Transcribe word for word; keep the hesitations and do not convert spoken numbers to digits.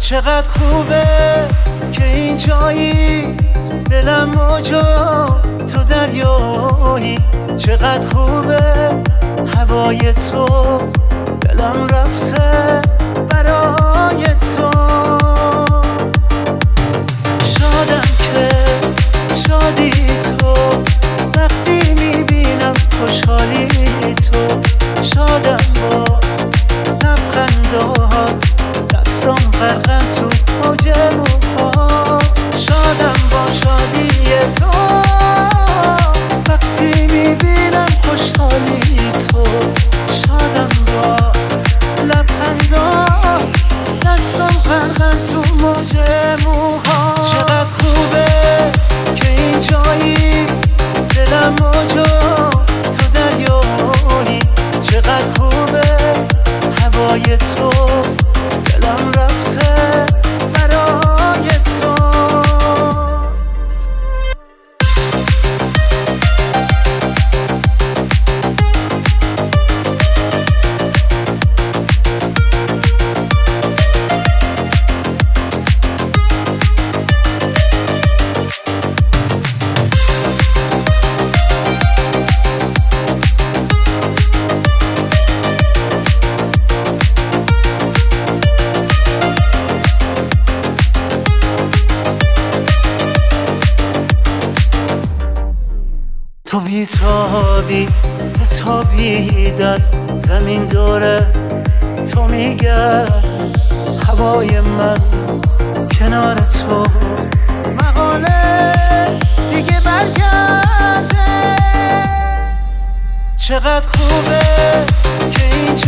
چقدر خوبه که این جایی، دلم موجا تو دریایی. چقدر خوبه هوای تو، دلم رفته برای تو. شادم که شادی تو، وقتی میبینم خوشحالی تو. شادم با لبخندات، دستم غرقن تو موج موهات. شادم با شادی تو، وقتی میبینم خوشحالی تو. شادم با لبخندات، دستم غرقن تو موج موهات. چقدر خوبه که این جایی، دلم موجا تو دریایی. چقدر خوبه هوای تو، دلم رفته برای تو. تو بیتابی بتابیدن، زمین دوره تو میگرد. هوای من کنار تو، مقاله دیگه برگرده. چقدر خوبه که این